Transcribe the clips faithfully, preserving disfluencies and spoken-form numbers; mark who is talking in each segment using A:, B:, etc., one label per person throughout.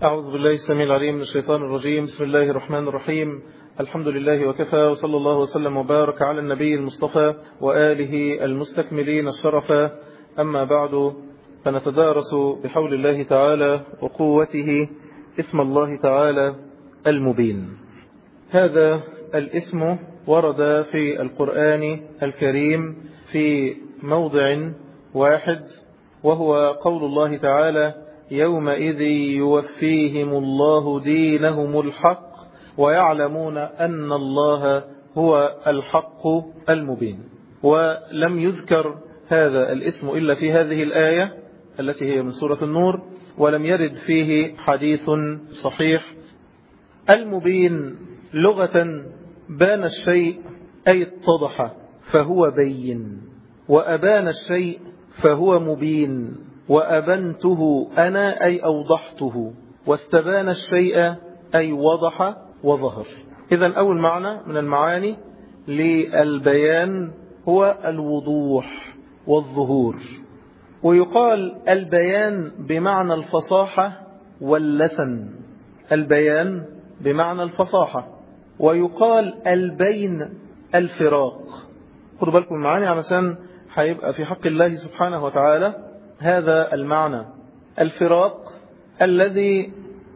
A: أعوذ بالله السميع العليم من الشيطان الرجيم. بسم الله الرحمن الرحيم. الحمد لله وكفى، وصلى الله وسلم وبارك على النبي المصطفى وآله المستكملين الشرفا. أما بعد، فنتدارس بحول الله تعالى وقوته اسم الله تعالى المبين. هذا الاسم ورد في القرآن الكريم في موضع واحد، وهو قول الله تعالى: يومئذ يوفيهم الله دينهم الحق ويعلمون أن الله هو الحق المبين. ولم يذكر هذا الاسم إلا في هذه الآية التي هي من سورة النور، ولم يرد فيه حديث صحيح. المبين لغة بان الشيء أي اتضح فهو بين، وأبان الشيء فهو مبين، وأبنته أنا أي أوضحته، واستبان الشيء أي وضح وظهر. إذن أول معنى من المعاني للبيان هو الوضوح والظهور. ويقال البيان بمعنى الفصاحة واللسن، البيان بمعنى الفصاحة. ويقال البين الفراق. خدوا بالكم المعاني علشان هيبقى في حق الله سبحانه وتعالى هذا المعنى: الفراق الذي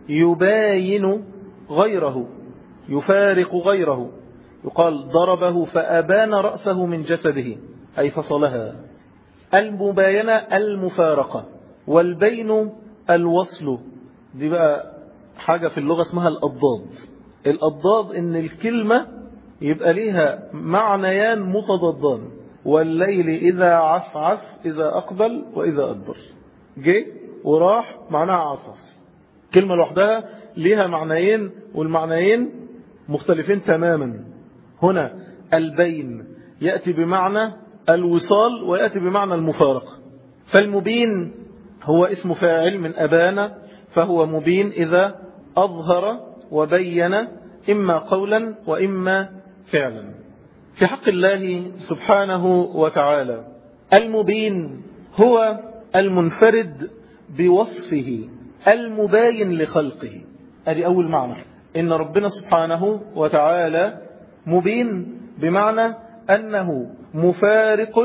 A: يباين غيره، يفارق غيره. يقال ضربه فأبان رأسه من جسده أي فصلها. المباينة المفارقة، والبين الوصل. دي بقى حاجة في اللغة اسمها الأضداد. الأضداد إن الكلمة يبقى ليها معنيان متضادان: والليل إذا عسعس إذا أقبل وإذا أدبر. جه وراح معناها عسعس، كلمة لوحدها ليها معنيين، والمعنيين مختلفين تماما. هنا البين يأتي بمعنى الوصال ويأتي بمعنى المفارقة. فالمبين هو اسم فاعل من أبان، فهو مبين إذا أظهر وبين إما قولا وإما فعلا. في حق الله سبحانه وتعالى المبين هو المنفرد بوصفه المباين لخلقه. هذه أول معنى، إن ربنا سبحانه وتعالى مبين بمعنى أنه مفارق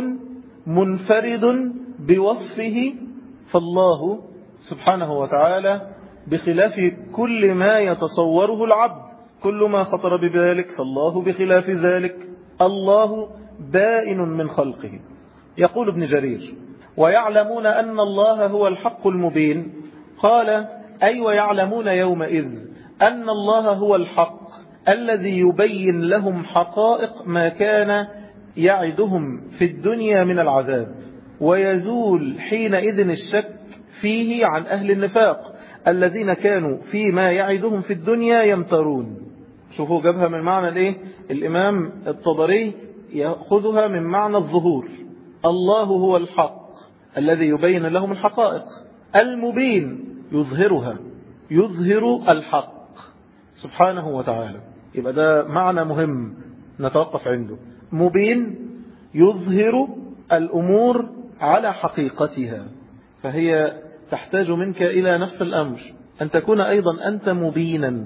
A: منفرد بوصفه. فالله سبحانه وتعالى بخلاف كل ما يتصوره العبد، كل ما خطر بذلك فالله بخلاف ذلك. الله بائن من خلقه. يقول ابن جرير: ويعلمون أن الله هو الحق المبين. قال: أي ويعلمون يومئذ أن الله هو الحق الذي يبين لهم حقائق ما كان يعدهم في الدنيا من العذاب، ويزول حينئذ الشك فيه عن أهل النفاق الذين كانوا فيما يعدهم في الدنيا يمترون. شوفوا جابها من معنى الايه؟ الإمام الطبري يأخذها من معنى الظهور. الله هو الحق الذي يبين لهم الحقائق، المبين يظهرها، يظهر الحق سبحانه وتعالى. يبقى ده معنى مهم نتوقف عنده. مبين يظهر الأمور على حقيقتها، فهي تحتاج منك إلى نفس الأمر، أن تكون أيضا أنت مبينا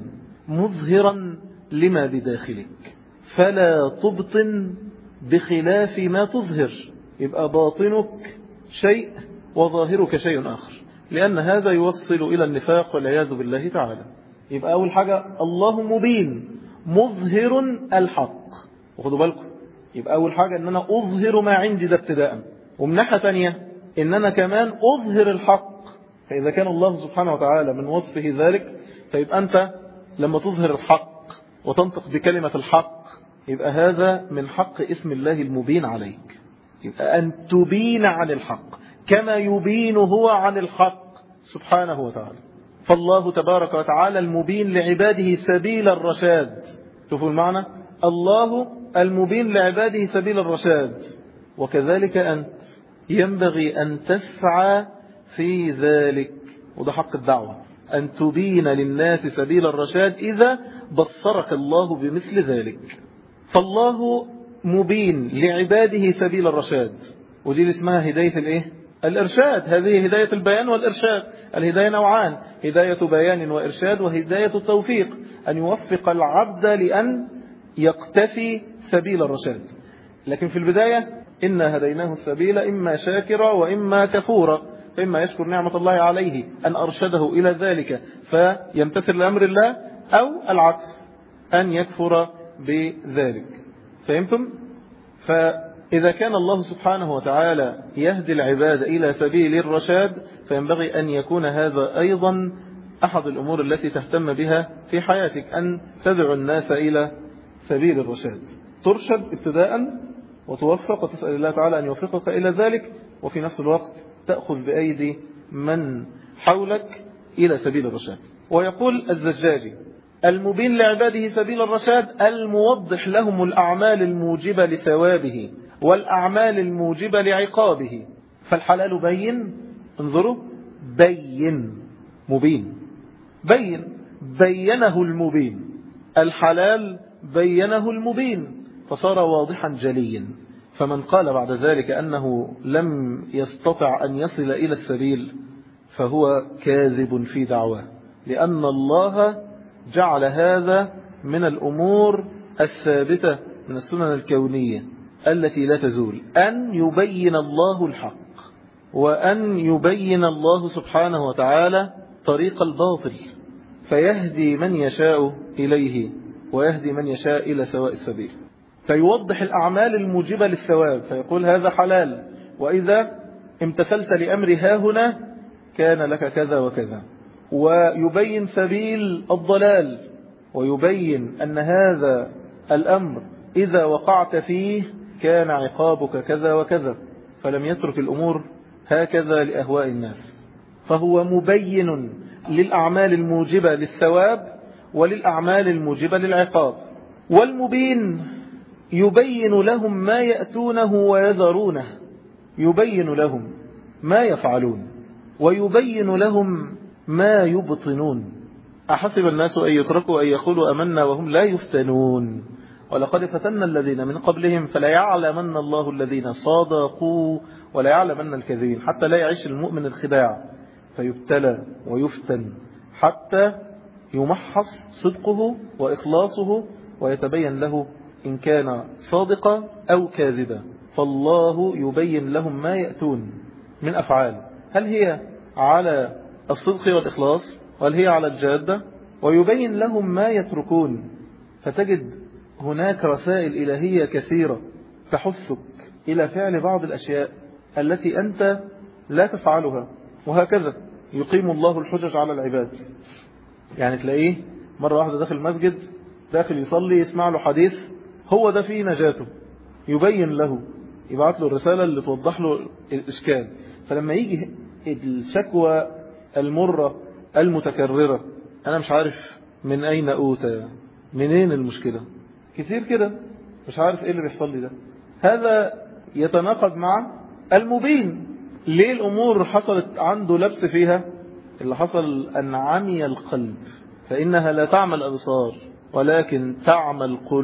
A: مظهرا لما بداخلك، فلا تبطن بخلاف ما تظهر. يبقى باطنك شيء وظاهرك شيء آخر، لأن هذا يوصل إلى النفاق والعياذ بالله تعالى. يبقى أول حاجة الله مبين مظهر الحق. وخدوا بالكم، يبقى أول حاجة أن أنا أظهر ما عندي ده ابتداء، ومن ناحية تانية أن أنا كمان أظهر الحق. فإذا كان الله سبحانه وتعالى من وصفه ذلك، فيبقى أنت لما تظهر الحق وتنطق بكلمة الحق، يبقى هذا من حق اسم الله المبين عليك. يبقى أن تبين عن الحق كما يبين هو عن الحق سبحانه وتعالى. فالله تبارك وتعالى المبين لعباده سبيل الرشاد. شوفوا المعنى، الله المبين لعباده سبيل الرشاد. وكذلك أنت ينبغي أن تسعى في ذلك، وده حق الدعوة، أن تبين للناس سبيل الرشاد إذا بصرك الله بمثل ذلك. فالله مبين لعباده سبيل الرشاد، ودي اسمها هداية الايه؟ الإرشاد. هذه هداية البيان والإرشاد. الهداية نوعان: هداية بيان وإرشاد، وهداية التوفيق، أن يوفق العبد لأن يقتفي سبيل الرشاد. لكن في البداية إنا هديناه السبيل إما شاكرا وإما كفورا، فإما يشكر نعمة الله عليه أن أرشده إلى ذلك فيمتثل لأمر الله، أو العكس أن يكفر بذلك. فهمتم؟ فإذا كان الله سبحانه وتعالى يهدي العباد إلى سبيل الرشاد، فينبغي أن يكون هذا أيضا أحد الأمور التي تهتم بها في حياتك، أن تدعو الناس إلى سبيل الرشاد، ترشد ابتداء وتوفق وتسأل الله تعالى أن يوفقك إلى ذلك، وفي نفس الوقت تأخذ بأيدي من حولك إلى سبيل الرشاد. ويقول الزجاجي: المبين لعباده سبيل الرشاد الموضح لهم الأعمال الموجبة لثوابه والأعمال الموجبة لعقابه. فالحلال بين، انظروا، بين، مبين، بين، بينه المبين، الحلال بينه المبين فصار واضحا جليا. فمن قال بعد ذلك أنه لم يستطع أن يصل إلى السبيل فهو كاذب في دعواه، لأن الله جعل هذا من الأمور الثابتة من السنن الكونية التي لا تزول، أن يبين الله الحق، وأن يبين الله سبحانه وتعالى طريق الباطل، فيهدي من يشاء إليه ويهدي من يشاء إلى سواء السبيل، فيوضح الأعمال الموجبة للثواب، فيقول هذا حلال، وإذا امتثلت لأمر هاهنا كان لك كذا وكذا، ويبين سبيل الضلال، ويبين أن هذا الأمر إذا وقعت فيه كان عقابك كذا وكذا، فلم يترك الأمور هكذا لأهواء الناس، فهو مبين للأعمال الموجبة للثواب وللأعمال الموجبة للعقاب. والمبين يبين لهم ما يأتونه ويذرونه، يبين لهم ما يفعلون ويبين لهم ما يبطنون. أحسب الناس أن يتركوا أن يقولوا أمنا وهم لا يفتنون، ولقد فتنا الذين من قبلهم فلا يعلمن الله الذين صادقوا ولا يعلمن الكاذبين، حتى لا يعيش المؤمن الخداع فيبتلى ويفتن حتى يمحص صدقه وإخلاصه ويتبين له إن كان صادقا أو كاذبا. فالله يبين لهم ما يأتون من أفعال، هل هي على الصدق والإخلاص وهل هي على الجادة، ويبين لهم ما يتركون. فتجد هناك رسائل إلهية كثيرة تحثك إلى فعل بعض الأشياء التي أنت لا تفعلها، وهكذا يقيم الله الحجج على العباد. يعني تلاقيه مرة واحدة داخل المسجد، داخل يصلي، يسمع له حديث هو ده فيه نجاته، يبين له، يبعث له الرسالة اللي توضح له الإشكال. فلما يجي الشكوى المرة المتكررة، أنا مش عارف من أين أوتى، منين المشكلة، كثير كده مش عارف إيه اللي بيحصل لي ده، هذا يتناقض مع المبين. ليه الأمور حصلت عنده لبس فيها؟ اللي حصل أن عمي القلب، فإنها لا تعمى الأبصار ولكن تعمى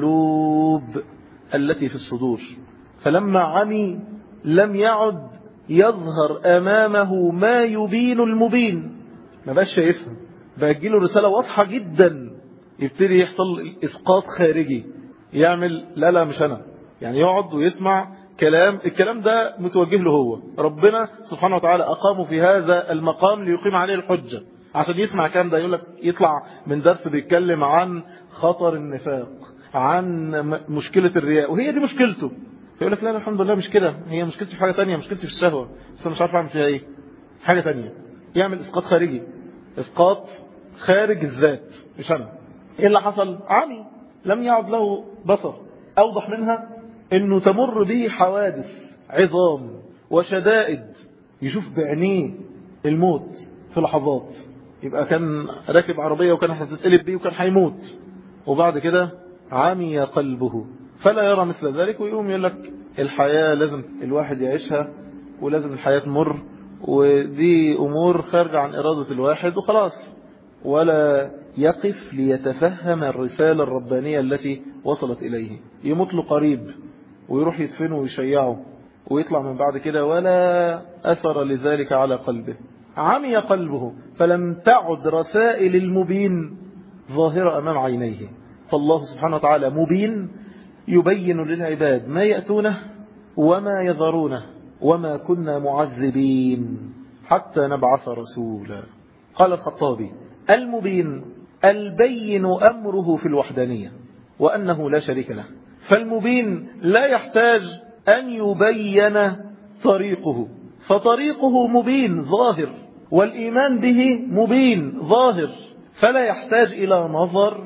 A: القلوب التي في الصدور. فلما عمي لم يعد يظهر أمامه ما يبين المبين، ما بقاش شايفها، بقى تجيله رسالة واضحة جدا، يبتدي يحصل إسقاط خارجي، يعمل لا لا مش أنا، يعني يقعد ويسمع كلام، الكلام ده متوجه له هو، ربنا سبحانه وتعالى أقامه في هذا المقام ليقيم عليه الحجة، عشان يسمع كلام ده. يقول لك يطلع من درس بيتكلم عن خطر النفاق، عن مشكلة الرياء، وهي دي مشكلته، فيقول لك لا الحمد لله مش كده، هي مشكلتي في حاجة تانية، مشكلتي في الشهوة، بس أنا مش عارف أعمل فيها إيه، حاجة تانية. يعمل إسقاط خارجي، إسقاط خارج الذات، مش أنا. إيه اللي حصل؟ عمي، لم يعد له بصر. أوضح منها إنه تمر به حوادث عظام وشدائد، يشوف بعينيه الموت في لحظات، يبقى كان راكب عربية وكان هتتقلب بيه وكان هيموت، وبعد كده عمي قلبه فلا يرى مثل ذلك، ويقوم يقول لك الحياة لازم الواحد يعيشها، ولازم الحياة تمر، ودي أمور خارجة عن إرادة الواحد وخلاص، ولا يقف ليتفهم الرسالة الربانية التي وصلت إليه. يموت له قريب ويروح يدفنه ويشيعه، ويطلع من بعد كده ولا أثر لذلك على قلبه، عمي قلبه فلم تعد رسائل المبين ظاهرة أمام عينيه. فالله سبحانه وتعالى مبين يبين للعباد ما يأتونه وما يذرونه، وما كنا معذبين حتى نبعث رسولا. قال الخطابي: المبين البين أمره في الوحدانية وأنه لا شريك له. فالمبين لا يحتاج أن يبين طريقه، فطريقه مبين ظاهر، والإيمان به مبين ظاهر، فلا يحتاج إلى نظر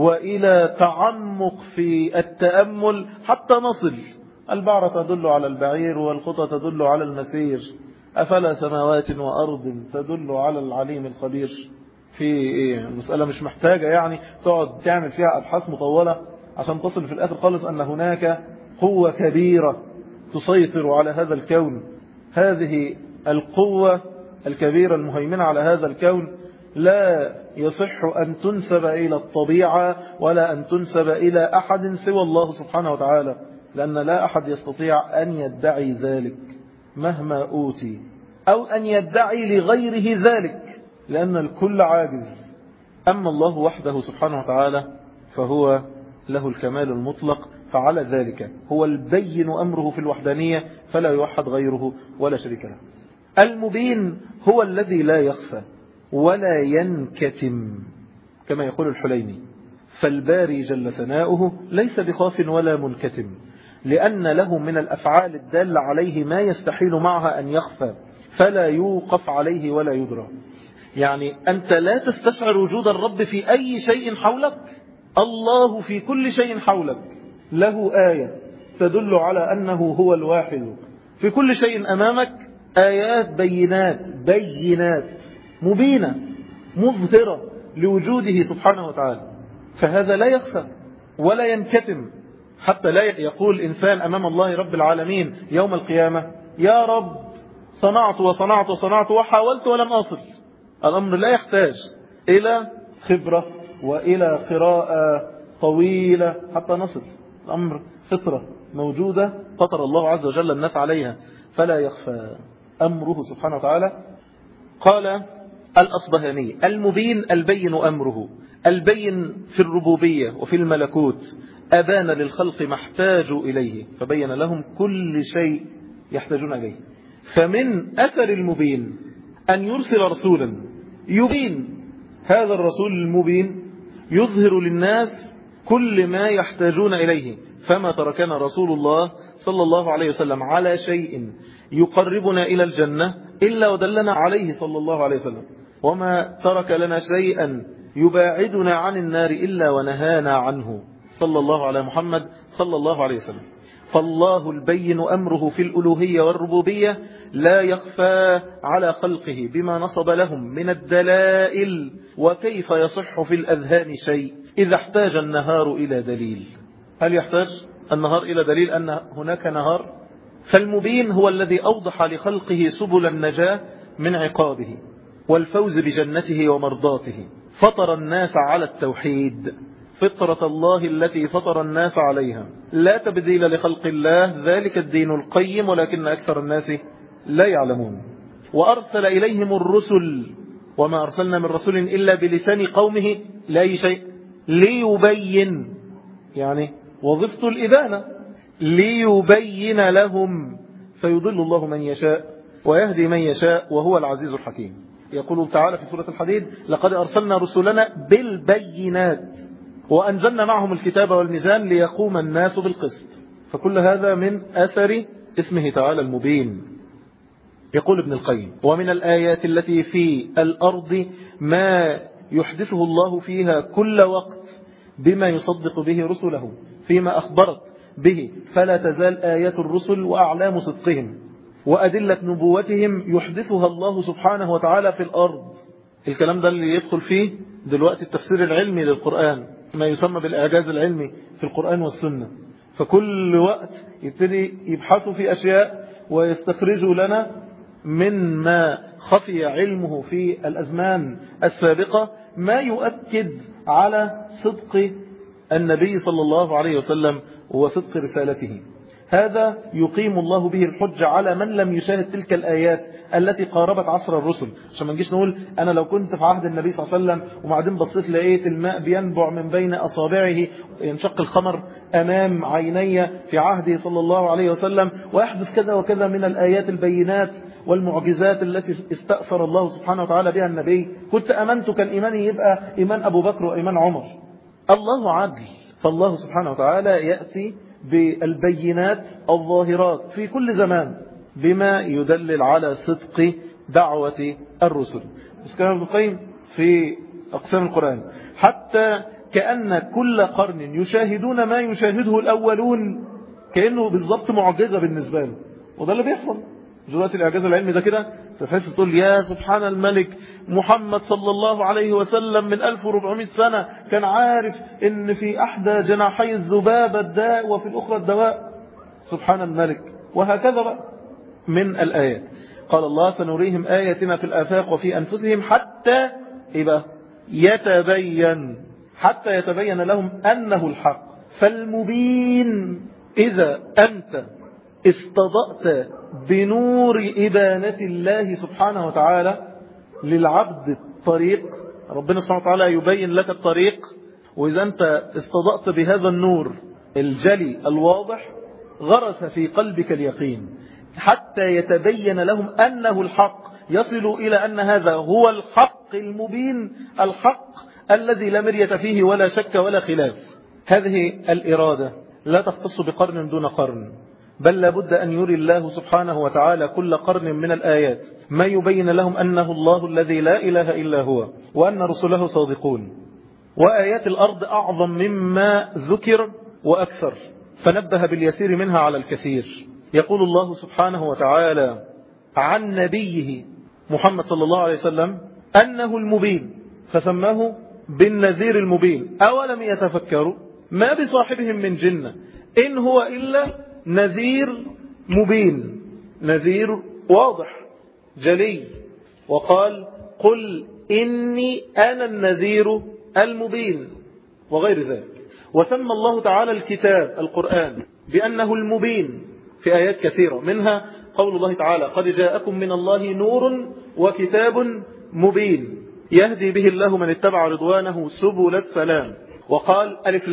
A: وإلى تعمق في التأمل حتى نصل. البعرة تدل على البعير والخطى تدل على المسير، أفلا سماوات وأرض تدل على العليم الخبير. في إيه؟ المسألة مش محتاجة يعني تقعد تعمل فيها أبحاث مطولة عشان تصل في الآخر خالص أن هناك قوة كبيرة تسيطر على هذا الكون. هذه القوة الكبيرة المهيمنة على هذا الكون لا يصح أن تنسب إلى الطبيعة ولا أن تنسب إلى أحد سوى الله سبحانه وتعالى، لأن لا أحد يستطيع أن يدعي ذلك مهما أوتي، أو أن يدعي لغيره ذلك، لأن الكل عاجز. أما الله وحده سبحانه وتعالى فهو له الكمال المطلق، فعلى ذلك هو البين أمره في الوحدانية فلا يوحد غيره ولا شريك له. المبين هو الذي لا يخفى ولا ينكتم كما يقول الحليمي، فالباري جل ثناؤه ليس بخاف ولا منكتم، لأن له من الأفعال الدالة عليه ما يستحيل معها أن يخفى، فلا يوقف عليه ولا يدرى. يعني أنت لا تستشعر وجود الرب في أي شيء حولك، الله في كل شيء حولك، له آية تدل على أنه هو الواحد في كل شيء أمامك، آيات بينات بينات مبينة مظهرة لوجوده سبحانه وتعالى، فهذا لا يخفى ولا ينكتم، حتى لا يقول إنسان أمام الله رب العالمين يوم القيامة: يا رب صنعت وصنعت وصنعت وحاولت ولم أصل. الأمر لا يحتاج إلى خبرة وإلى قراءة طويلة حتى نصل، الأمر فطرة موجودة فطر الله عز وجل الناس عليها، فلا يخفى أمره سبحانه وتعالى. قال الأصبهاني: المبين البين أمره، البين في الربوبية وفي الملكوت، أبان للخلق ما احتاجوا إليه فبين لهم كل شيء يحتاجون إليه. فمن أثر المبين أن يرسل رسولا يبين، هذا الرسول المبين يظهر للناس كل ما يحتاجون إليه، فما تركنا رسول الله صلى الله عليه وسلم على شيء يقربنا إلى الجنة إلا ودلنا عليه صلى الله عليه وسلم، وما ترك لنا شيئا يباعدنا عن النار إلا ونهانا عنه صلى الله على محمد صلى الله عليه وسلم. فالله البين أمره في الألوهية والربوبية لا يخفى على خلقه بما نصب لهم من الدلائل، وكيف يصح في الأذهان شيء إذا احتاج النهار إلى دليل. هل يحتاج النهار إلى دليل أن هناك نهار؟ فالمبين هو الذي أوضح لخلقه سبل النجاة من عقابه والفوز بجنته ومرضاته، فطر الناس على التوحيد فطرة الله التي فطر الناس عليها، لا تبديل لخلق الله، ذلك الدين القيم ولكن أكثر الناس لا يعلمون. وأرسل إليهم الرسل، وما أرسلنا من رسول إلا بلسان قومه لا أي شيء، ليبين، يعني وظيفة الإبانة، ليبين لهم، فيضل الله من يشاء ويهدي من يشاء وهو العزيز الحكيم. يقول تعالى في سورة الحديد: لقد أرسلنا رسلنا بالبينات وأنزلنا معهم الكتاب والميزان ليقوم الناس بالقسط. فكل هذا من أثر اسمه تعالى المبين. يقول ابن القيم: ومن الآيات التي في الأرض ما يحدثه الله فيها كل وقت بما يصدق به رسله فيما أخبرت به، فلا تزال آيات الرسل وأعلام صدقهم وأدلة نبوتهم يحدثها الله سبحانه وتعالى في الأرض. الكلام ده اللي يدخل فيه دلوقتي التفسير العلمي للقرآن، ما يسمى بالإعجاز العلمي في القرآن والسنة. فكل وقت يبتدي يبحثوا في أشياء ويستخرجوا لنا مما خفي علمه في الأزمان السابقة ما يؤكد على صدق النبي صلى الله عليه وسلم وصدق رسالته. هذا يقيم الله به الحجة على من لم يشاهد تلك الآيات التي قاربت عصر الرسل. عشان ما نجيش نقول أنا لو كنت في عهد النبي صلى الله عليه وسلم وبعدين بصيت لقيت الماء بينبع من بين أصابعه، ينشق الخمر أمام عيني في عهده صلى الله عليه وسلم، ويحدث كذا وكذا من الآيات البينات والمعجزات التي استأثر الله سبحانه وتعالى بها النبي، كنت أمنت كان إيماني يبقى إيمان أبو بكر وإيمان عمر. الله عدل، فالله سبحانه وتعالى يأتي بالبينات الظاهرات في كل زمان بما يدلل على صدق دعوة الرسل. بس كلام ابن القيم في أقسام القرآن حتى كأن كل قرن يشاهدون ما يشاهده الأولون، كأنه بالضبط معجزة بالنسبة له، وده اللي بيحصل دلوقتي. الإعجاز العلمي ده كده تحس تقول يا سبحان الملك، محمد صلى الله عليه وسلم من ألف وأربعمائة سنة كان عارف إن في أحدى جناحي الذبابة الداء وفي الأخرى الدواء. سبحان الملك. وهكذا بقى من الآيات. قال الله سنريهم آياتنا في الآفاق وفي أنفسهم حتى إيه يتبين حتى يتبين لهم أنه الحق. فالمبين إذا أنت استضأت بنور إبانة الله سبحانه وتعالى للعبد الطريق، ربنا سبحانه وتعالى يبين لك الطريق، وإذا أنت استضأت بهذا النور الجلي الواضح غرس في قلبك اليقين حتى يتبين لهم أنه الحق، يصل إلى أن هذا هو الحق المبين، الحق الذي لا مرية فيه ولا شك ولا خلاف. هذه الإرادة لا تختص بقرن دون قرن، بل لابد أن يري الله سبحانه وتعالى كل قرن من الآيات ما يبين لهم أنه الله الذي لا إله إلا هو، وأن رسله صادقون. وآيات الأرض أعظم مما ذكر وأكثر، فنبه باليسير منها على الكثير. يقول الله سبحانه وتعالى عن نبيه محمد صلى الله عليه وسلم أنه المبين، فسماه بالنذير المبين. أولم يتفكروا ما بصاحبهم من جنة إن هو إلا نذير مبين، نذير واضح جلي. وقال قل إني أنا النذير المبين وغير ذلك. وسمى الله تعالى الكتاب القرآن بأنه المبين في آيات كثيرة، منها قول الله تعالى قد جاءكم من الله نور وكتاب مبين يهدي به الله من اتبع رضوانه سبل السلام. وقال ألف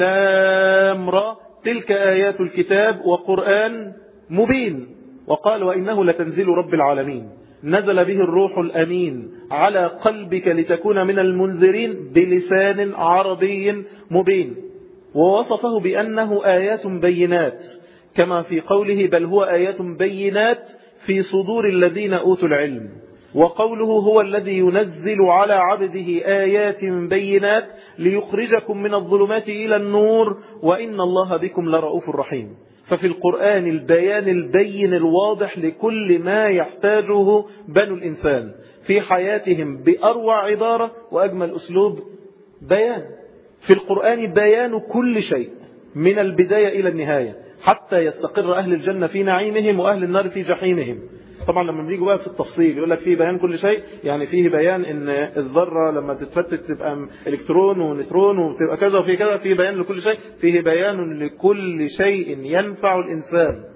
A: لام را تلك آيات الكتاب وقرآن مبين. وقال وإنه لتنزيل رب العالمين نزل به الروح الأمين على قلبك لتكون من المنذرين بلسان عربي مبين. ووصفه بأنه آيات بينات كما في قوله بل هو آيات بينات في صدور الذين أوتوا العلم. وقوله هو الذي ينزل على عبده آيات بينات ليخرجكم من الظلمات إلى النور وإن الله بكم لرؤوف رحيم. ففي القرآن البيان البين الواضح لكل ما يحتاجه بنو الإنسان في حياتهم بأروع عبارة وأجمل أسلوب بيان. في القرآن بيان كل شيء من البداية إلى النهاية حتى يستقر أهل الجنة في نعيمهم وأهل النار في جحيمهم. طبعا لما بنيجوا بقى في التفصيل يقول لك فيه بيان كل شيء، يعني فيه بيان ان الذرة لما تتفتت تبقى الكترون ونيوترون وتبقى كذا وفيه كذا، فيه بيان لكل شيء، فيه بيان لكل شيء ينفع الإنسان.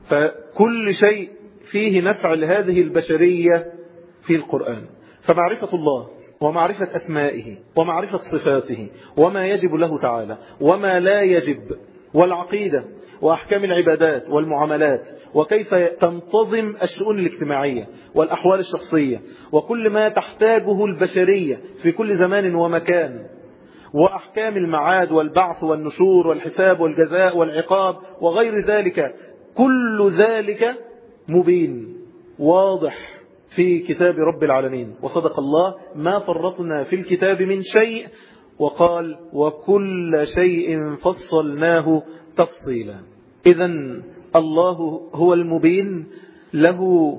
A: فكل شيء فيه نفع لهذه البشرية في القرآن. فمعرفة الله ومعرفة أسمائه ومعرفة صفاته وما يجب له تعالى وما لا يجب، والعقيدة وأحكام العبادات والمعاملات وكيف تنتظم الشؤون الاجتماعية والأحوال الشخصية وكل ما تحتاجه البشرية في كل زمان ومكان، وأحكام المعاد والبعث والنشور والحساب والجزاء والعقاب وغير ذلك، كل ذلك مبين واضح في كتاب رب العالمين. وصدق الله ما فرطنا في الكتاب من شيء، وقال وكل شيء فصلناه تفصيلا. إذن الله هو المبين، له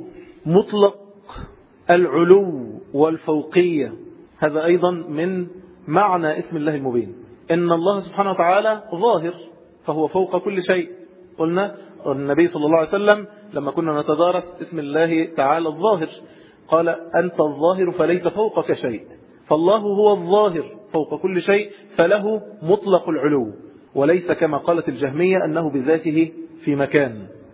A: مطلق العلو والفوقية. هذا أيضا من معنى اسم الله المبين، إن الله سبحانه وتعالى ظاهر فهو فوق كل شيء. قلنا النبي صلى الله عليه وسلم لما كنا نتدارس اسم الله تعالى الظاهر قال أنت الظاهر فليس فوقك شيء، فالله هو الظاهر فوق كل شيء، فله مطلق العلو، وليس كما قالت الجهمية أنه بذاته في مكان.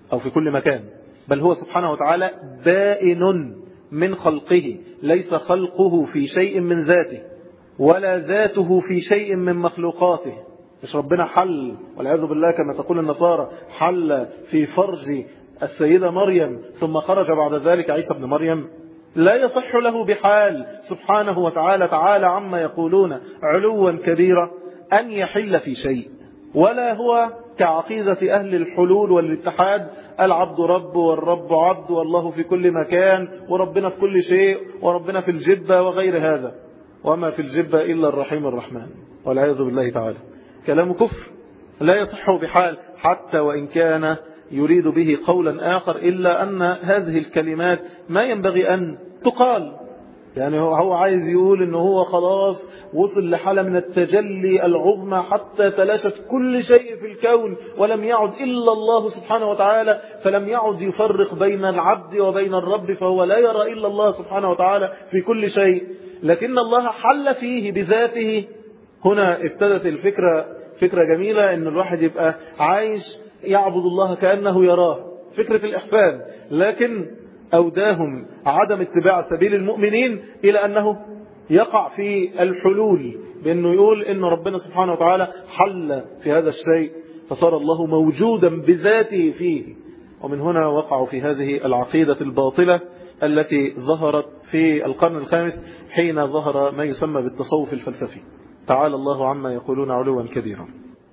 A: أو في كل مكان، بل هو سبحانه وتعالى بائن من خلقه، ليس خلقه في شيء من ذاته ولا ذاته في شيء من مخلوقاته. مش ربنا حل والعياذ بالله كما تقول النصارى حل في فرج السيدة مريم ثم خرج بعد ذلك عيسى ابن مريم. لا يصح له بحال سبحانه وتعالى تعالى عما يقولون علوا كبيرا أن يحل في شيء، ولا هو كعقيدة أهل الحلول والاتحاد العبد رب والرب عبد والله في كل مكان وربنا في كل شيء وربنا في الجبة وغير هذا، وما في الجبة إلا الرحيم الرحمن والعياذ بالله تعالى. كلام كفر لا يصح بحال، حتى وإن كان يريد به قولا آخر، إلا أن هذه الكلمات ما ينبغي أن تقال. يعني هو عايز يقول إنه هو خلاص وصل لحالة من التجلي العظمى حتى تلاشت كل شيء في الكون ولم يعد إلا الله سبحانه وتعالى، فلم يعد يفرق بين العبد وبين الرب، فهو لا يرى إلا الله سبحانه وتعالى في كل شيء، لكن الله حل فيه بذاته. هنا ابتدت الفكرة فكرة جميلة، إن الواحد يبقى عايش يعبد الله كأنه يراه، فكرة الإحسان، لكن أوداهم عدم اتباع سبيل المؤمنين إلى أنه يقع في الحلول، بأنه يقول إن ربنا سبحانه وتعالى حل في هذا الشيء فصار الله موجودا بذاته فيه. ومن هنا وقعوا في هذه العقيدة الباطلة التي ظهرت في القرن الخامس حين ظهر ما يسمى بالتصوف الفلسفي. تعالى الله عما يقولون علوا كبيرا.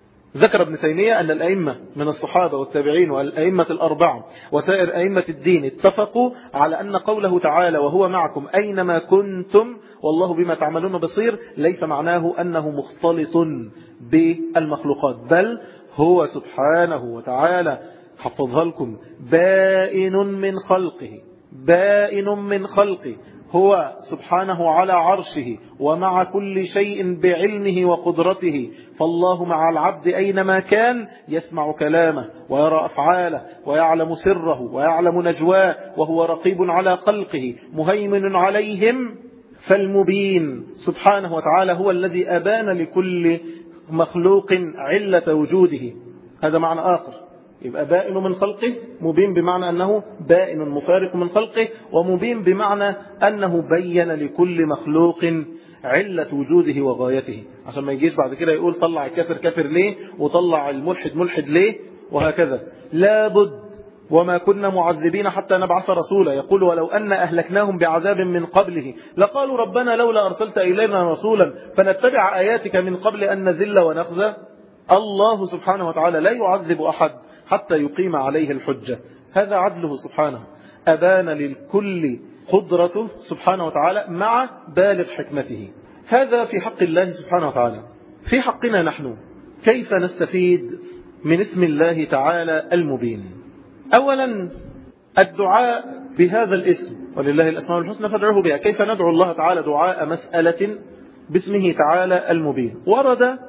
A: ذكر ابن تيمية أن الأئمة من الصحابة والتابعين والأئمة الأربعة وسائر أئمة الدين اتفقوا على أن قوله تعالى وهو معكم أينما كنتم والله بما تعملون بصير ليس معناه أنه مختلط بالمخلوقات، بل هو سبحانه وتعالى حفظها لكم بائن من خلقه، بائن من خلقه، هو سبحانه على عرشه ومع كل شيء بعلمه وقدرته، فالله مع العبد أينما كان يسمع كلامه ويرى أفعاله ويعلم سره ويعلم نجواه، وهو رقيب على خلقه مهيمن عليهم. فالمبين سبحانه وتعالى هو الذي أبان لكل مخلوق علة وجوده. هذا معنى آخر، يبقى بائن من خلقه، مبين بمعنى أنه بائن مفارق من خلقه، ومبين بمعنى أنه بين لكل مخلوق علة وجوده وغايته، عشان ما يجيش بعد كده يقول طلع الكافر كافر ليه وطلع الملحد ملحد ليه وهكذا. لابد وما كنا معذبين حتى نبعث رسولا، يقول ولو أن أهلكناهم بعذاب من قبله لقالوا ربنا لولا أرسلت إلينا رسولا فنتبع آياتك من قبل أن نذل ونخزى. الله سبحانه وتعالى لا يعذب أحد حتى يقيم عليه الحجة، هذا عدله سبحانه، أبان للكل قدرته سبحانه وتعالى مع بالغ حكمته. هذا في حق الله سبحانه وتعالى. في حقنا نحن كيف نستفيد من اسم الله تعالى المبين؟ أولا الدعاء بهذا الاسم، ولله الأسماء الحسنى فادعوه بها. كيف ندعو الله تعالى دعاء مسألة باسمه تعالى المبين؟ ورد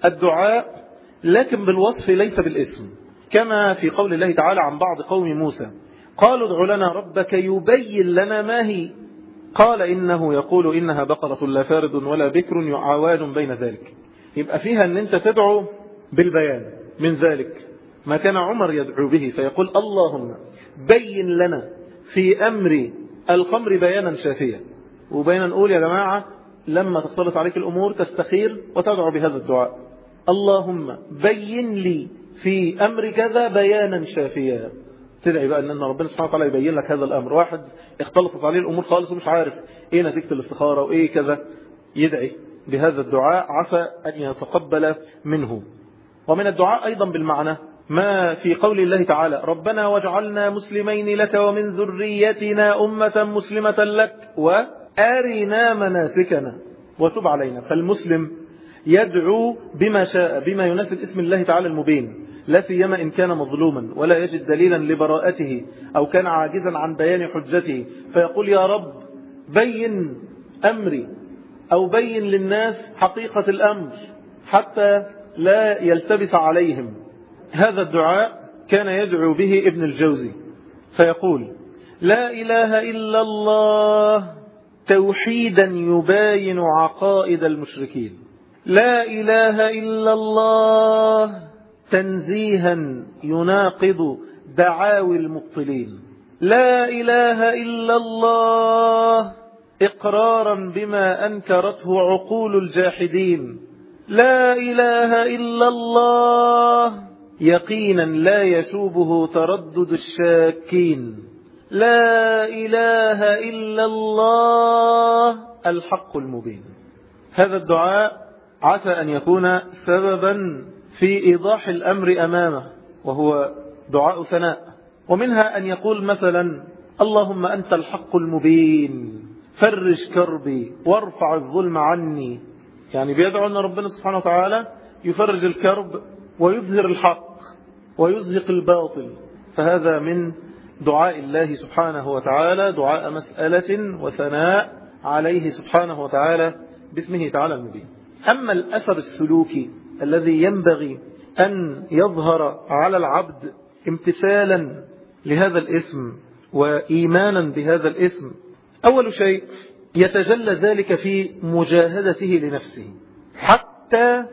A: الدعاء لكن بالوصف ليس بالاسم، كما في قول الله تعالى عن بعض قوم موسى قالوا ادع لنا ربك يبين لنا ما هي، قال إنه يقول إنها بقرة لا فارض ولا بكر يعوان بين ذلك. يبقى فيها أن أنت تدعو بالبيان من ذلك ما كان عمر يدعو به، فيقول اللهم بين لنا في أمر الخمر بيانا شافيا. وبين نقول يا جماعة لما تختلط عليك الأمور تستخير وتدعو بهذا الدعاء، اللهم بين لي في أمر كذا بيانا شافيا. تدعي بقى أن ربنا سبحانه وتعالى يبين لك هذا الأمر. واحد اختلطت عليه الأمور خالص ومش عارف إيه نتيجة الاستخارة وإيه كذا، يدعي بهذا الدعاء عسى أن يتقبل منه. ومن الدعاء أيضا بالمعنى ما في قول الله تعالى ربنا واجعلنا مسلمين لك ومن ذريتنا أمة مسلمة لك وأرنا مناسكنا وتب علينا. فالمسلم يدعو بما شاء بما يناسب اسم الله تعالى المبين، لا سيما إن كان مظلوما ولا يجد دليلا لبراءته أو كان عاجزا عن بيان حجته، فيقول يا رب بين أمري أو بين للناس حقيقة الأمر حتى لا يلتبس عليهم. هذا الدعاء كان يدعو به ابن الجوزي فيقول لا إله إلا الله توحيدا يباين عقائد المشركين، لا إله إلا الله تنزيها يناقض دعاوي المبطلين. لا إله إلا الله إقرارا بما أنكرته عقول الجاحدين. لا إله إلا الله يقينا لا يشوبه تردد الشاكين. لا إله إلا الله الحق المبين. هذا الدعاء عسى أن يكون سببا في إيضاح الأمر أمامه، وهو دعاء ثناء. ومنها أن يقول مثلا اللهم أنت الحق المبين فرج كربي وارفع الظلم عني. يعني بيدعو أن ربنا سبحانه وتعالى يفرج الكرب ويظهر الحق ويزهق الباطل. فهذا من دعاء الله سبحانه وتعالى، دعاء مسألة وثناء عليه سبحانه وتعالى باسمه تعالى المبين. أما الأثر السلوكي الذي ينبغي أن يظهر على العبد امتثالا لهذا الاسم وإيمانا بهذا الاسم، أول شيء يتجلى ذلك في مجاهدته لنفسه حتى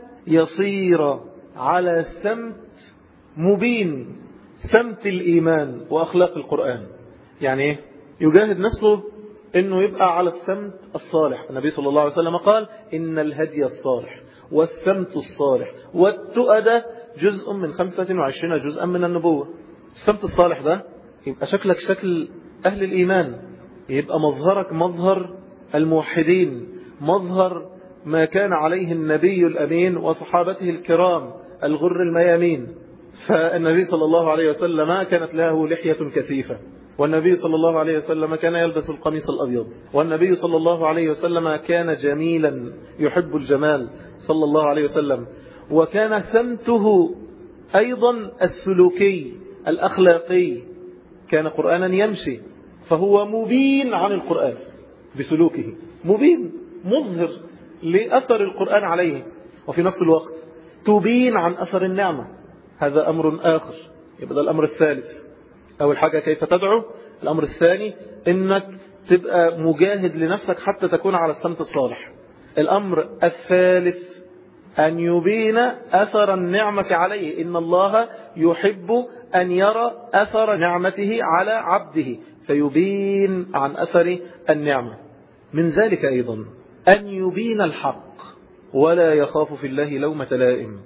A: يصير على سمت مبين، سمت الإيمان وأخلاق القرآن. يعني إيه؟ يجاهد نفسه إنه يبقى على السمت الصالح. النبي صلى الله عليه وسلم قال إن الهدي الصالح والسمت الصالح والتؤدى جزء من خمسة وعشرين جزءا من النبوة. السمت الصالح ده يبقى شكلك شكل أهل الإيمان، يبقى مظهرك مظهر الموحدين، مظهر ما كان عليه النبي الأمين وصحابته الكرام الغر الميامين. فالنبي صلى الله عليه وسلم كانت له لحية كثيفة، والنبي صلى الله عليه وسلم كان يلبس القميص الأبيض، والنبي صلى الله عليه وسلم كان جميلا يحب الجمال صلى الله عليه وسلم. وكان سمته أيضا السلوكي الأخلاقي، كان قرآنا يمشي، فهو مبين عن القرآن بسلوكه، مبين مظهر لأثر القرآن عليه، وفي نفس الوقت تبين عن أثر النعمة. هذا أمر آخر. يبقى الأمر الثالث. أول حاجة كيف تدعو. الأمر الثاني إنك تبقى مجاهد لنفسك حتى تكون على السمت الصالح. الأمر الثالث أن يبين أثر النعمة عليه. إن الله يحب أن يرى أثر نعمته على عبده، فيبين عن أثر النعمة. من ذلك أيضا أن يبين الحق ولا يخاف في الله لومة لائم،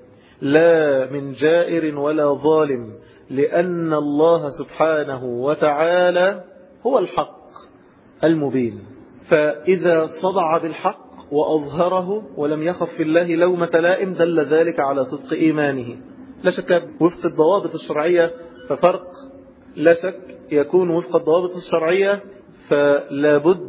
A: لا من جائر ولا ظالم، لأن الله سبحانه وتعالى هو الحق المبين. فإذا صدع بالحق وأظهره ولم يخف في الله لومة لائم دل ذلك على صدق إيمانه. لا شك وفق الضوابط الشرعية ففرق، لا شك يكون وفق الضوابط الشرعية فلا بد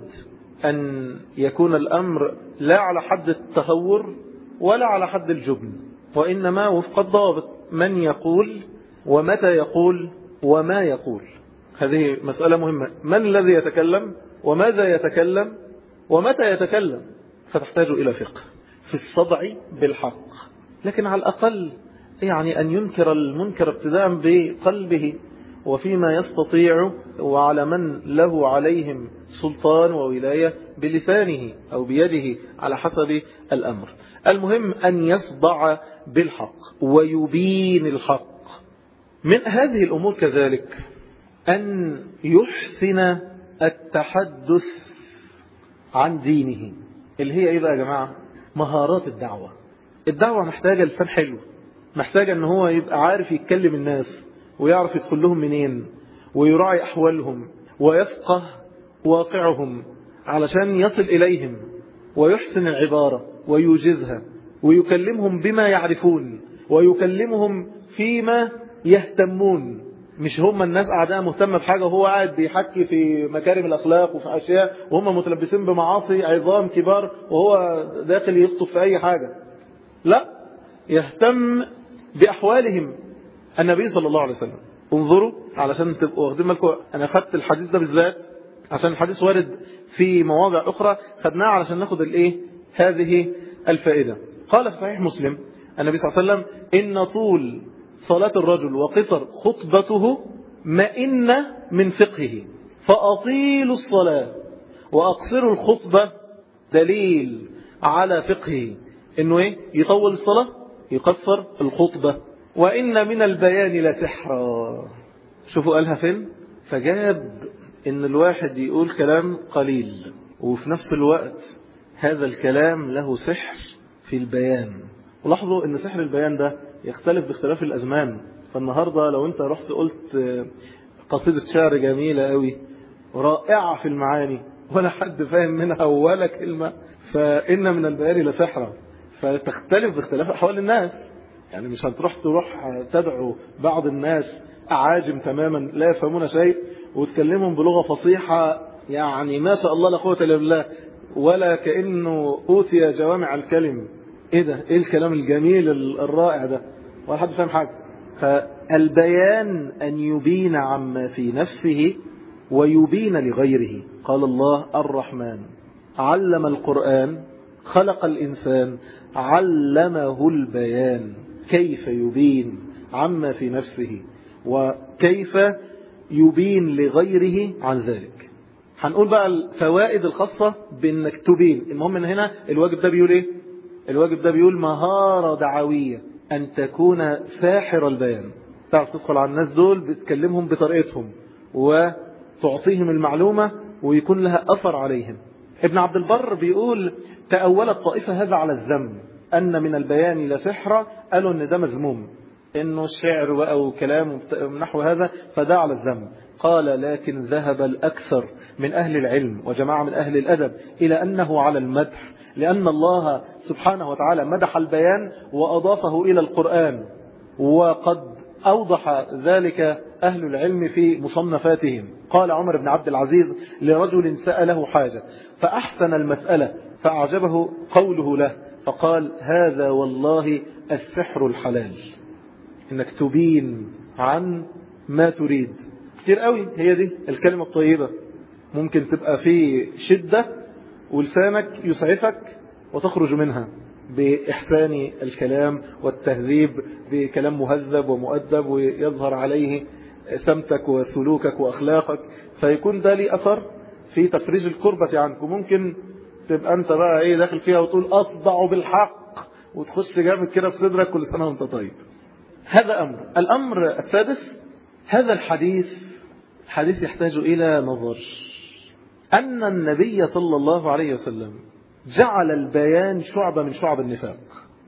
A: أن يكون الأمر لا على حد التهور ولا على حد الجبن، وإنما وفق الضوابط. من يقول ومتى يقول وما يقول، هذه مسألة مهمة. من الذي يتكلم وماذا يتكلم ومتى يتكلم، فتحتاج إلى فقه في الصدع بالحق. لكن على الأقل يعني أن ينكر المنكر ابتداء بقلبه وفيما يستطيع، وعلى من له عليهم سلطان وولاية بلسانه أو بيده على حسب الأمر. المهم أن يصدع بالحق ويبين الحق. من هذه الأمور كذلك أن يحسن التحدث عن دينه، اللي هي إيه بقى يا جماعة؟ مهارات الدعوة. الدعوة محتاجة لسان حلو، محتاجة أن هو يبقى عارف يتكلم الناس ويعرف يدخل لهم منين ويراعي أحوالهم ويفقه واقعهم علشان يصل إليهم، ويحسن العبارة ويوجزها ويكلمهم بما يعرفون ويكلمهم فيما يهتمون. مش هم الناس قاعدة مهتمة بحاجة وهو قاعد بيحكي في مكارم الأخلاق وفي أشياء وهم متلبسين بمعاصي عظام كبار وهو داخل يخطب في أي حاجة. لا، يهتم بأحوالهم. النبي صلى الله عليه وسلم، انظروا علشان تبقوا واخدين بالكم، أنا خدت الحديث ده بالذات عشان الحديث وارد في مواضع أخرى خدناه علشان ناخد الإيه هذه الفائدة. قال في صحيح مسلم النبي صلى الله عليه وسلم إن طول صلاة الرجل وقصر خطبته مئنة من فقهه، فأطيلوا الصلاة وأقصروا الخطبة دليل على فقهه. إنه إيه؟ يطول الصلاة يقصر الخطبة. وإن من البيان لسحرا، شوفوا قالها فين. فجاب إن الواحد يقول كلام قليل وفي نفس الوقت هذا الكلام له سحر في البيان. ولاحظوا إن سحر البيان ده يختلف باختلاف الأزمان. فالنهاردة لو أنت رحت قلت قصيدة شعر جميلة قوي رائعة في المعاني ولا حد فاهم منها ولا كلمة، فإن من البيان لسحرا. فتختلف باختلاف أحوال الناس. يعني مش هتروح تروح تدعو بعض الناس أعاجم تماما لا يفهمون شيء وتكلمهم بلغة فصيحة يعني ما شاء الله لا قوة إلا بالله ولا كأنه أوتي جوامع الكلم. إيه ده؟ إيه الكلام الجميل الرائع ده؟ ولا حد فاهم حاجة. فالبيان أن يبين عما في نفسه ويبين لغيره. قال الله الرحمن علم القرآن خلق الإنسان علمه البيان كيف يبين عما في نفسه وكيف يبين لغيره عن ذلك. هنقول بقى الفوائد الخاصة بأنك تبين. المهم ان هنا الواجب ده بيقول ايه؟ الواجب ده بيقول مهارة دعوية أن تكون ساحر البيان. تعرف تدخل على الناس دول بتكلمهم بطريقتهم وتعطيهم المعلومة ويكون لها أثر عليهم. ابن عبد البر بيقول تأولت طائفة هذا على الذم أن من البيان لسحرة. قالوا أن ده مذموم إنه الشعر أو كلام نحو هذا فده على الذم. قال لكن ذهب الأكثر من أهل العلم وجماعة من أهل الأدب إلى أنه على المدح، لأن الله سبحانه وتعالى مدح البيان وأضافه إلى القرآن، وقد أوضح ذلك أهل العلم في مصنفاتهم. قال عمر بن عبد العزيز لرجل سأله حاجة فأحسن المسألة فأعجبه قوله له فقال هذا والله السحر الحلال، إنك تبين عن ما تريد. كتير قوي هي دي الكلمة الطيبة، ممكن تبقى في شدة ولسانك يسعفك وتخرج منها بإحسان الكلام والتهذيب بكلام مهذب ومؤدب ويظهر عليه سمتك وسلوكك وأخلاقك، فيكون ده لي أثر في تفريج الكربة عنك. وممكن تبقى أنت بقى إيه داخل فيها وتقول أصدع بالحق وتخش جامد كده في صدرك كل سنة وانت طيب. هذا أمر. الأمر السادس، هذا الحديث حديث يحتاج إلى نظر. أن النبي صلى الله عليه وسلم جعل البيان شعبة من شعب النفاق.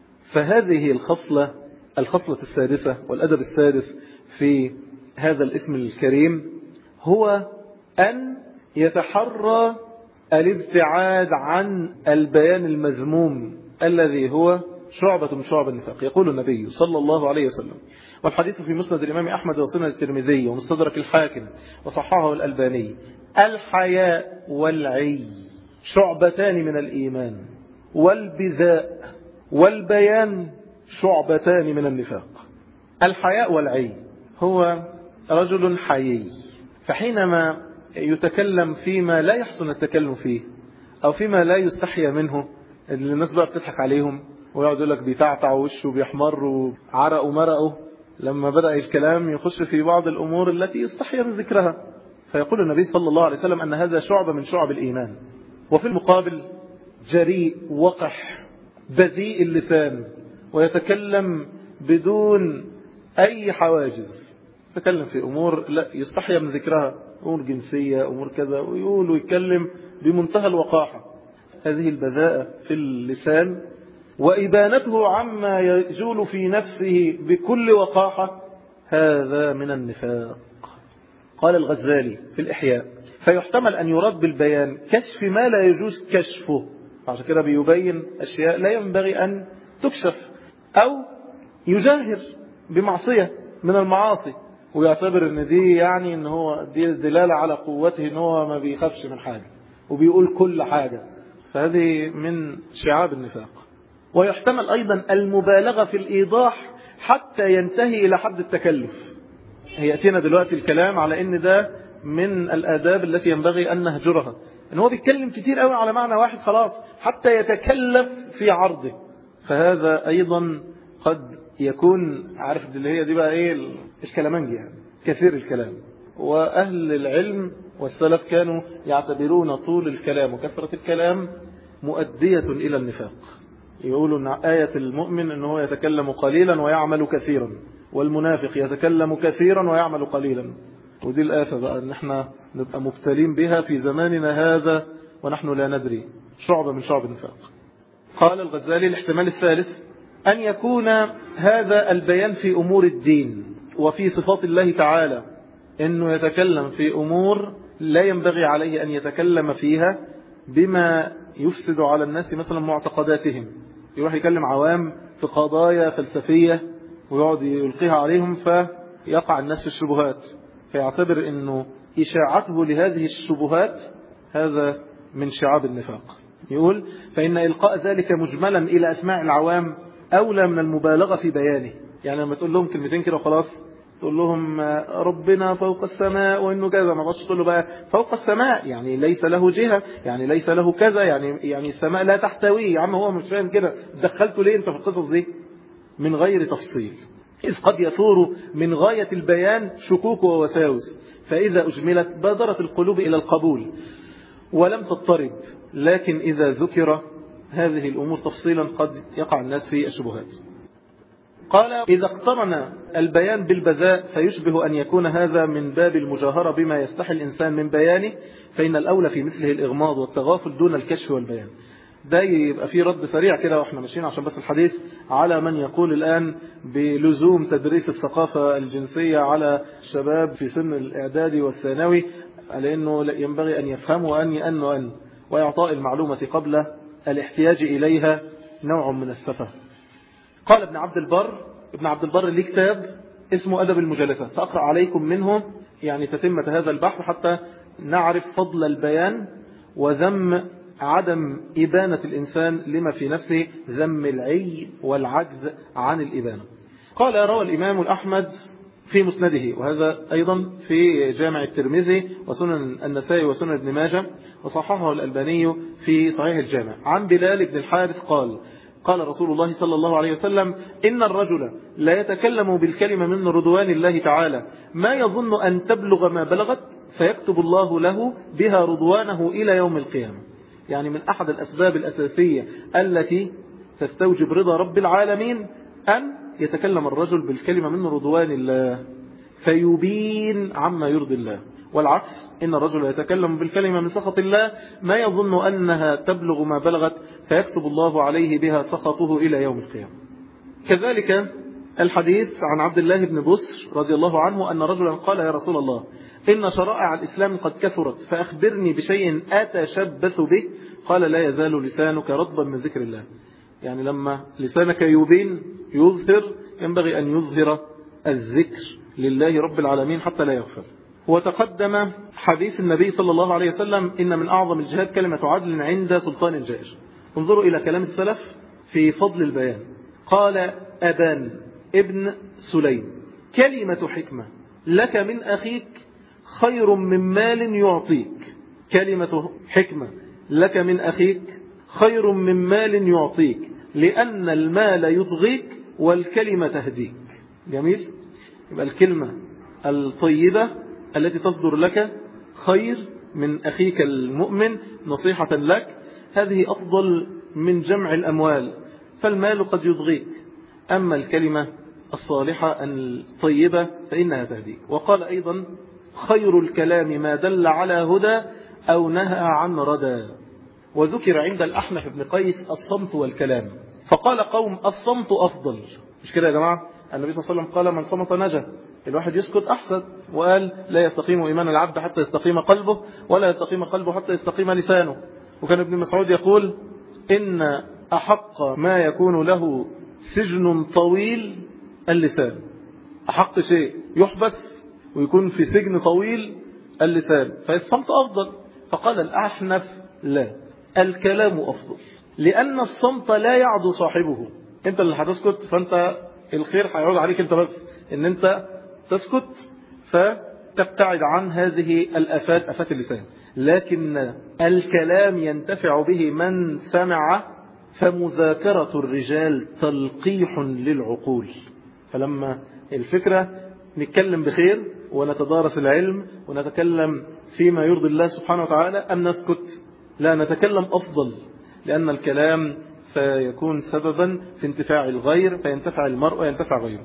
A: فهذه الخصلة الخصلة السادسة والأدب السادس في هذا الاسم الكريم هو أن يتحرى الابتعاد عن البيان المذموم الذي هو شعبة من شعب النفاق. يقول النبي صلى الله عليه وسلم، والحديث في مسند الإمام أحمد وسنن الترمذي ومستدرك الحاكم وصححه الألباني، الحياء والعي شعبتان من الإيمان، والبذاء والبيان شعبتان من النفاق. الحياء والعي هو رجل حيي، فحينما يتكلم فيما لا يحسن التكلم فيه أو فيما لا يستحيى منه، اللي الناس بقى بتضحك عليهم ويقعد يقول لك بيتعتع وشه بيحمر وعرق ومرقه لما بدأ الكلام يخش في بعض الأمور التي يستحيى من ذكرها. فيقول النبي صلى الله عليه وسلم أن هذا شعبة من شعب الإيمان. وفي المقابل جريء وقح بذيء اللسان ويتكلم بدون أي حواجز، يتكلم في أمور لا يستحيى من ذكرها، أمور جنسية أمور كذا، ويقول ويتكلم بمنتهى الوقاحة. هذه البذاءة في اللسان وإبانته عما يجول في نفسه بكل وقاحة، هذا من النفاق. قال الغزالي في الإحياء فيحتمل أن يراد بالبيان كشف ما لا يجوز كشفه، عشان كده بيبين أشياء لا ينبغي أن تكشف، أو يجاهر بمعصية من المعاصي ويعتبر ان دي يعني ان هو دي دلالة على قوته ان هو ما بيخافش من حاجة وبيقول كل حاجة، فهذه من شعاب النفاق. ويحتمل أيضا المبالغة في الإيضاح حتى ينتهي إلى حد التكلف. هيأتينا دلوقتي الكلام على ان ده من الآداب التي ينبغي أن نهجرها، ان هو بيتكلم كتير قوي على معنى واحد خلاص حتى يتكلف في عرضه، فهذا أيضا قد يكون عارف اللي هي دي بقى ايه الكلامنجي يعني كثير الكلام. وأهل العلم والسلف كانوا يعتبرون طول الكلام وكثرة الكلام مؤدية إلى النفاق. يقولوا أن آية المؤمن أنه يتكلم قليلا ويعمل كثيرا، والمنافق يتكلم كثيرا ويعمل قليلا. ودي الآفة بقى ان احنا نبقى مبتلين بها في زماننا هذا ونحن لا ندري، شعبة من شعب النفاق. قال الغزالي الاحتمال الثالث أن يكون هذا البيان في أمور الدين وفي صفات الله تعالى، أنه يتكلم في أمور لا ينبغي عليه أن يتكلم فيها بما يفسد على الناس مثلا معتقداتهم، يروح يكلم عوام في قضايا فلسفية ويقعد يلقيها عليهم فيقع الناس في الشبهات، فيعتبر أنه إشاعته لهذه الشبهات هذا من شعاب النفاق. يقول فإن إلقاء ذلك مجملا إلى أسماع العوام أولى من المبالغة في بيانه. يعني لما تقول لهم كلمتين كده وخلاص، تقول لهم ربنا فوق السماء وإنه كذا، ما بقاش تقول له بقى فوق السماء يعني ليس له جهة، يعني ليس له كذا، يعني يعني السماء لا تحتويه. يا عم هو مش فاهم كده، دخلته ليه أنت في القصص دي من غير تفصيل؟ إذ قد يثور من غاية البيان شكوك ووساوس، فإذا أجملت بادرت القلوب إلى القبول ولم تضطرب، لكن إذا ذكر هذه الأمور تفصيلا قد يقع الناس في الشبهات. قال إذا اقترن البيان بالبذاء فيشبه أن يكون هذا من باب المجاهرة بما يستحي الإنسان من بيانه، فإن الأولى في مثله الإغماض والتغافل دون الكشف والبيان. ده يبقى فيه رد سريع كده واحنا ماشيين عشان بس الحديث على من يقول الآن بلزوم تدريس الثقافة الجنسية على الشباب في سن الإعداد والثانوي، لأنه ينبغي أن يفهموا أن أن أن وإعطاء المعلومة قبل الاحتياج إليها نوع من السفه. قال ابن عبد البر، ابن عبد البر ليه كتاب اسمه أدب المجالسة، سأقرأ عليكم منه يعني تتمة هذا البحث حتى نعرف فضل البيان وذم عدم إبانة الإنسان لما في نفسه، ذم العي والعجز عن الإبانة. قال روى الإمام الأحمد في مسنده، وهذا أيضا في جامع الترمذي وسنن النسائي وسنن ابن ماجه، وصححه الألباني في صحيح الجامع، عن بلال بن الحارث قال قال رسول الله صلى الله عليه وسلم إن الرجل لا يتكلم بالكلمة من رضوان الله تعالى ما يظن أن تبلغ ما بلغت، فيكتب الله له بها رضوانه إلى يوم القيامة. يعني من أحد الأسباب الأساسية التي تستوجب رضا رب العالمين أن يتكلم الرجل بالكلمة من رضوان الله فيبين عما يرضي الله، والعكس إن الرجل يتكلم بالكلمة من سخط الله ما يظن أنها تبلغ ما بلغت، فيكتب الله عليه بها سخطه إلى يوم القيامة. كذلك الحديث عن عبد الله بن بصر رضي الله عنه أن رجلا قال يا رسول الله إن شرائع الإسلام قد كثرت فأخبرني بشيء أتشبث به، قال لا يزال لسانك رطبا من ذكر الله. يعني لما لسانك يبين يظهر ينبغي أن يظهر الذكر لله رب العالمين حتى لا يغفل. وتقدم حديث النبي صلى الله عليه وسلم إن من أعظم الجهاد كلمة عدل عند سلطان جائر. انظروا إلى كلام السلف في فضل البيان. قال أبان ابن سليم كلمة حكمة لك من أخيك خير من مال يعطيك. كلمة حكمة لك من أخيك خير من مال يعطيك، لأن المال يطغيك والكلمة تهديك. جميل؟ يبقى الكلمة الطيبة التي تصدر لك خير من أخيك المؤمن نصيحة لك، هذه أفضل من جمع الأموال، فالمال قد يطغيك، أما الكلمة الصالحة الطيبة فإنها تهديك. وقال أيضا خير الكلام ما دل على هدى أو نهى عن ردى. وذكر عند الأحنف بن قيس الصمت والكلام، فقال قوم الصمت أفضل. مش كده يا جماعة؟ النبي صلى الله عليه وسلم قال من صمت نجا، الواحد يسكت أحسن، وقال لا يستقيم إيمان العبد حتى يستقيم قلبه، ولا يستقيم قلبه حتى يستقيم لسانه. وكان ابن مسعود يقول إن أحق ما يكون له سجن طويل اللسان، أحق شيء يحبس ويكون في سجن طويل اللسان، فالصمت أفضل. فقال الأحنف لا، الكلام أفضل، لأن الصمت لا يعدو صاحبه. أنت اللي هتسكت، فأنت الخير هيعود عليك أنت بس، إن أنت تسكت فتبتعد عن هذه الآفات، آفات اللسان. لكن الكلام ينتفع به من سمع، فمذاكرة الرجال تلقيح للعقول. فلما الفكرة نتكلم بخير ونتدارس العلم ونتكلم فيما يرضي الله سبحانه وتعالى، أم نسكت؟ لا، نتكلم أفضل، لأن الكلام سيكون سببا في انتفاع الغير، فينتفع المرء وينتفع غيره.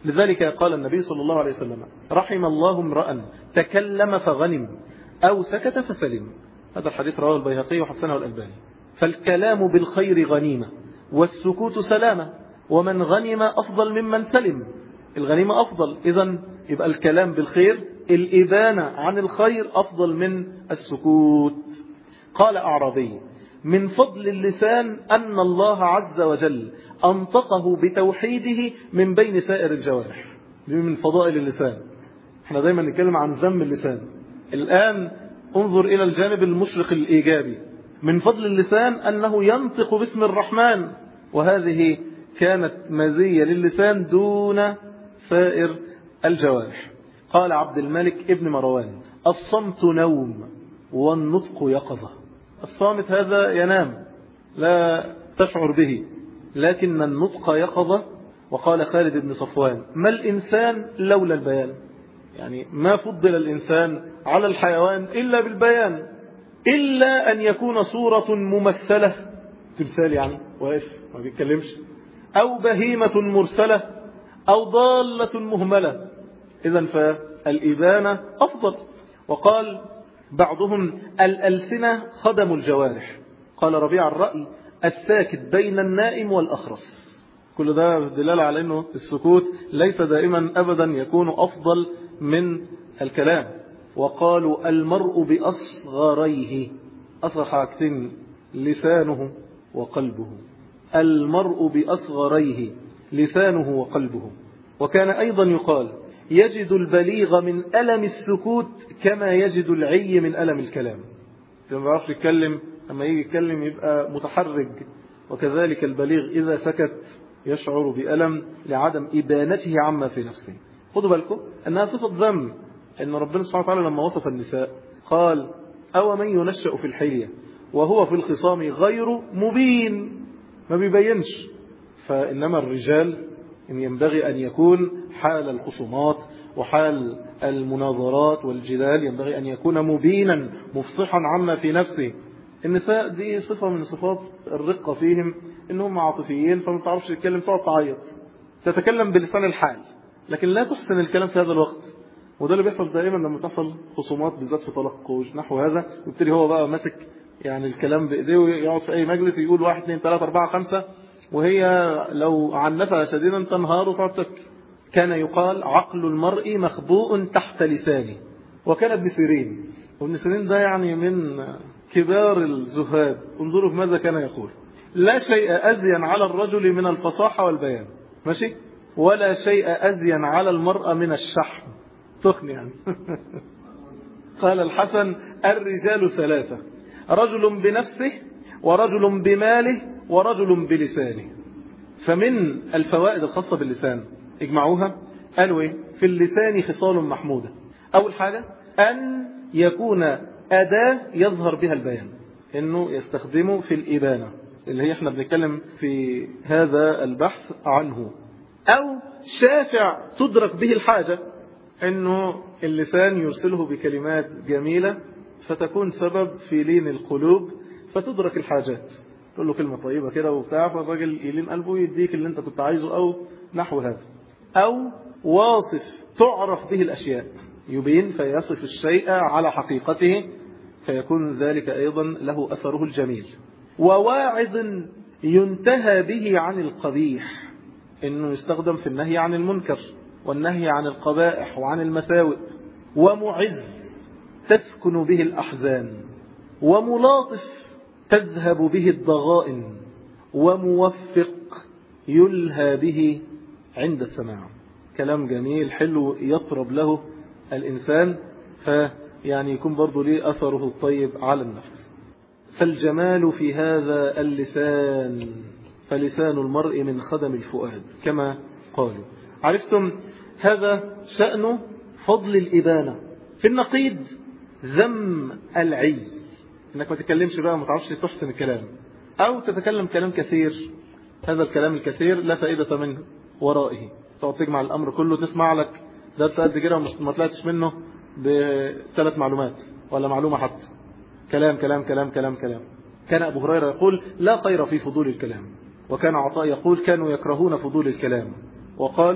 A: لذلك قال النبي صلى الله عليه وسلم رحم الله امرأ تكلم فغنم أو سكت فسلم. هذا الحديث رواه البيهقي وحسنه الألباني. فالكلام بالخير غنيمة والسكوت سلامة، ومن غنم أفضل ممن سلم. الغنيمة أفضل، إذن يبقى الكلام بالخير، الإبانة عن الخير أفضل من السكوت. قال أعرابي من فضل اللسان أن الله عز وجل أنطقه بتوحيده من بين سائر الجوارح. دي من فضائل اللسان. احنا دايما نتكلم عن ذم اللسان، الآن انظر إلى الجانب المشرق الإيجابي. من فضل اللسان أنه ينطق باسم الرحمن، وهذه كانت مزية للسان دون سائر الجوارح. قال عبد الملك ابن مروان الصمت نوم والنطق يقظة. الصامت هذا ينام لا تشعر به، لكن النطق يقظة. وقال خالد بن صفوان ما الإنسان لولا البيان، يعني ما فضل الإنسان على الحيوان إلا بالبيان، إلا أن يكون صورة ممثلة، تمثال يعني واقف ما بيتكلمش، أو بهيمة مرسلة، أو ضالة مهملة. إذن فالإبانة أفضل. وقال بعضهم الألسنة خدم الجوارح. قال ربيع الرأي الساكت بين النائم والأخرس. كل ده دلالة على أنه السكوت ليس دائما أبدا يكون أفضل من الكلام. وقالوا المرء بأصغريه، أصغر حاجتين لسانه وقلبه. المرء بأصغريه لسانه وقلبه. وكان أيضا يقال يجد البليغ من ألم السكوت كما يجد العي من ألم الكلام. لما بيعرفش يتكلم، أما يجي يتكلم يبقى متحرج. وكذلك البليغ إذا سكت يشعر بألم لعدم إبانته عما في نفسه. خدوا بالكم أنها صفة ذم. إن ربنا سبحانه وتعالى لما وصف النساء قال أو من ينشأ في الحلية وهو في الخصام غير مبين، ما بيبينش. فإنما الرجال إن ينبغي أن يكون حال الخصومات وحال المناظرات والجدال ينبغي أن يكون مبينا مفصحا عما في نفسه. النساء دي صفة من صفات الرقة فيهم، إنهم عاطفيين، فما تعرفش تتكلم تقعد تعيط، تتكلم بلسان الحال، لكن لا تحسن الكلام في هذا الوقت. وده اللي بيحصل دائما لما تحصل خصومات بالذات في طلاق نحو هذا، يبتدي هو بقى ماسك يعني الكلام بإيديه ويقعد في أي مجلس يقول واحد اثنين ثلاثة أربعة خمسة، وهي لو عنفها شديدا تنهار وتقعد تبكي. كان يقال عقل المرء مخبوء تحت لسانه. وكان ابن سيرين، وابن سيرين ده يعني من كبار الزهاد، انظروا في ماذا كان يقول: لا شيء أزين على الرجل من الفصاحة والبيان، ماشي، ولا شيء أزين على المرأة من الشحم، تخن يعني. قال الحسن: الرجال ثلاثة، رجل بنفسه ورجل بماله ورجل بلسانه. فمن الفوائد الخاصة باللسان اجمعوها، قالوا ايه؟ في اللسان خصال محمودة. أول حاجة أن يكون أداة يظهر بها البيان، إنه يستخدمه في الإبانة اللي هي احنا بنتكلم في هذا البحث عنه. أو شافع تدرك به الحاجة، إنه اللسان يرسله بكلمات جميلة فتكون سبب في لين القلوب فتدرك الحاجات. تقول له كلمة طيبة كده وبتاع، فالراجل يلين قلبه يديك اللي انت كنت عايزه أو نحو هذا. أو واصف تعرف به الأشياء، يبين فيصف الشيء على حقيقته فيكون ذلك أيضا له أثره الجميل. وواعظ ينتهى به عن القبيح، إنه يستخدم في النهي عن المنكر والنهي عن القبائح وعن المساوئ. ومعز تسكن به الأحزان، وملاطف تذهب به الضغائن، وموفق يلهى به عند السماع. كلام جميل حلو يطرب له الإنسان، فيعني يكون برضو ليه أثره الطيب على النفس. فالجمال في هذا اللسان، فلسان المرء من خدم الفؤاد كما قالوا. عرفتم هذا شأن فضل الإبانة. في النقيض ذم العي، انك ما تتكلمش بقى وما تعرفش تحسن الكلام، او تتكلم كلام كثير. هذا الكلام الكثير لا فائدة منه ورائه، تقعد تجمع الامر كله، تسمع لك درس قد كده وما طلعتش منه بثلاث معلومات ولا معلومة حتى. كلام كلام كلام كلام كلام. كان ابو هريرة يقول: لا خير في فضول الكلام. وكان عطاء يقول: كانوا يكرهون فضول الكلام، وقالوا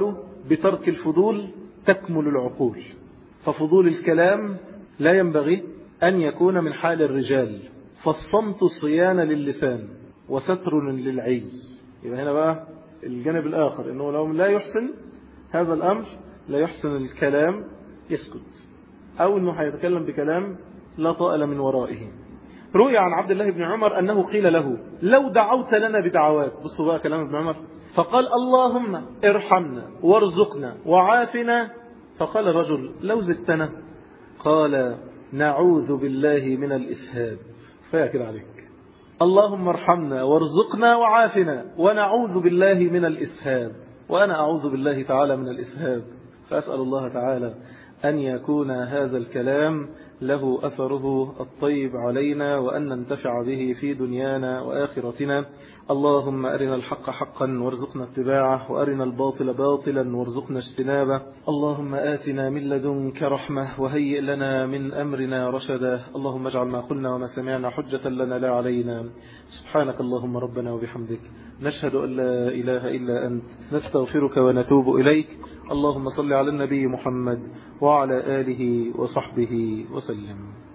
A: بترك الفضول تكمل العقول. ففضول الكلام لا ينبغي أن يكون من حال الرجال، فالصمت صيانة للسان وستر للعي. يبقى هنا بقى الجانب الآخر، إنه لو لا يحسن هذا الأمر، لا يحسن الكلام، يسكت، أو إنه هيتكلم بكلام لا طائل من ورائه. روي عن عبد الله بن عمر أنه قيل له لو دعوت لنا بدعوات، بصوا بقى كلام ابن عمر، فقال اللهم ارحمنا وارزقنا وعافنا، فقال الرجل لو زدتنا، قال نعوذ بالله من الإسهاب. فاكر عليك، اللهم ارحمنا وارزقنا وعافنا ونعوذ بالله من الإسهاب. وأنا أعوذ بالله تعالى من الإسهاب، فأسأل الله تعالى أن يكون هذا الكلام له أثره الطيب علينا، وأن ننتفع به في دنيانا وآخرتنا. اللهم أرنا الحق حقا وارزقنا اتباعه، وأرنا الباطل باطلا وارزقنا اجتنابه. اللهم آتنا من لدنك رحمة وهيئ لنا من أمرنا رشدا. اللهم اجعل ما قلنا وما سمعنا حجة لنا لا علينا. سبحانك اللهم ربنا وبحمدك، نشهد أن لا إله إلا أنت، نستغفرك ونتوب إليك. اللهم صل على النبي محمد وعلى آله وصحبه وسلم.